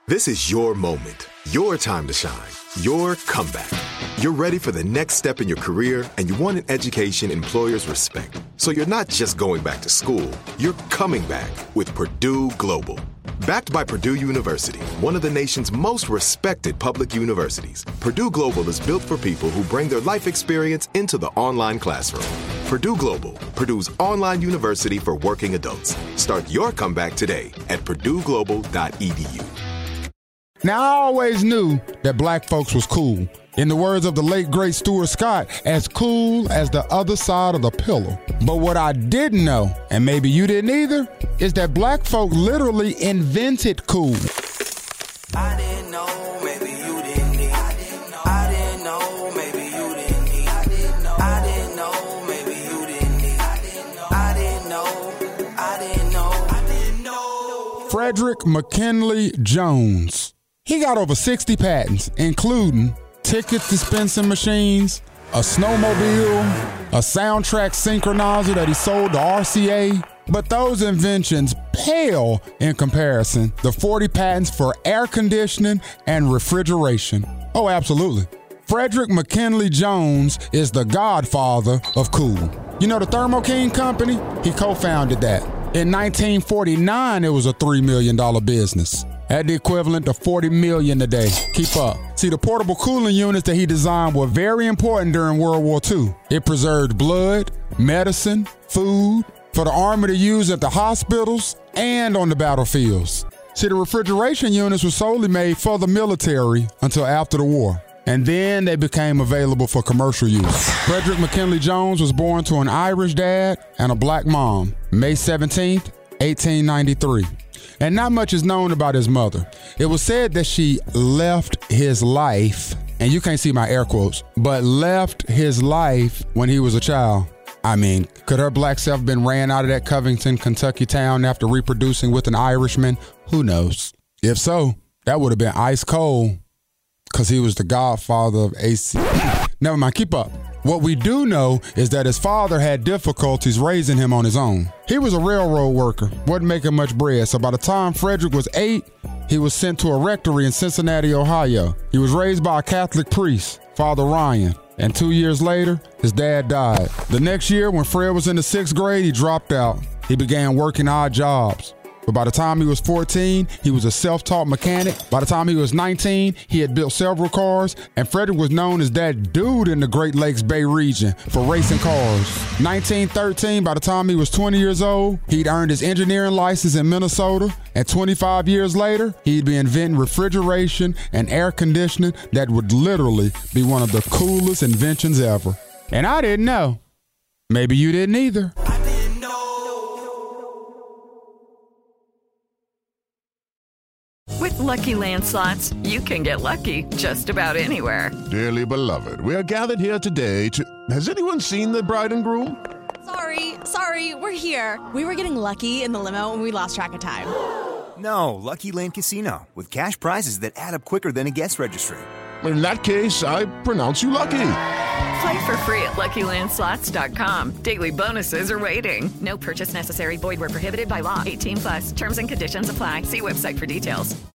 This is your moment, your time to shine, your comeback. You're ready for the next step in your career, and you want an education employers respect. So you're not just going back to school, you're coming back with Purdue Global. Backed by Purdue University, one of the nation's most respected public universities, Purdue Global is built for people who bring their life experience into the online classroom. Purdue Global, Purdue's online university for working adults. Start your comeback today at purdueglobal.edu. Now, I always knew that black folks was cool. In the words of the late, great Stuart Scott, as cool as the other side of the pillow. But what I didn't know, and maybe you didn't either, is that black folk literally invented cool. I didn't know, maybe you didn't need. I didn't know, maybe you didn't need. I didn't know, maybe you didn't need. I didn't know. Frederick McKinley Jones. He got over 60 patents, including ticket dispensing machines, a snowmobile, a soundtrack synchronizer that he sold to RCA. But those inventions pale in comparison to 40 patents for air conditioning and refrigeration. Oh, absolutely. Frederick McKinley Jones is the godfather of cool. You know the Thermo King company? He co-founded that. In 1949, it was a $3 million business. At the equivalent of $40 million today. Keep up. See, the portable cooling units that he designed were very important during World War II. It preserved blood, medicine, food for the Army to use at the hospitals and on the battlefields. See, the refrigeration units were solely made for the military until after the war. And then they became available for commercial use. Frederick McKinley Jones was born to an Irish dad and a black mom, May 17th, 1893. And not much is known about his mother. It was said that she left his life, and you can't see my air quotes, but left his life when he was a child. I mean, could her black self been ran out of that Covington, Kentucky town after reproducing with an Irishman? Who knows? If so, that would have been ice cold, because he was the godfather of AC. Never mind, keep up. What we do know is that his father had difficulties raising him on his own. He was a railroad worker, wasn't making much bread, so by the time Frederick was 8, he was sent to a rectory in Cincinnati, Ohio. He was raised by a Catholic priest, Father Ryan, and 2 years later, his dad died. The next year, when Fred was in the 6th grade, he dropped out. He began working odd jobs. But by the time he was 14, he was a self-taught mechanic. By the time he was 19, he had built several cars, and Frederick was known as that dude in the Great Lakes Bay region for racing cars. 1913, by the time he was 20 years old, he'd earned his engineering license in Minnesota, and 25 years later, he'd be inventing refrigeration and air conditioning that would literally be one of the coolest inventions ever. And I didn't know. Maybe you didn't either. With Lucky Land Slots, you can get lucky just about anywhere. Dearly beloved, we are gathered here today to... Has anyone seen the bride and groom? Sorry, we're here. We were getting lucky in the limo and we lost track of time. No, Lucky Land Casino, with cash prizes that add up quicker than a guest registry. In that case, I pronounce you lucky. Play for free at LuckyLandSlots.com. Daily bonuses are waiting. No purchase necessary. Void where prohibited by law. 18+. Terms and conditions apply. See website for details.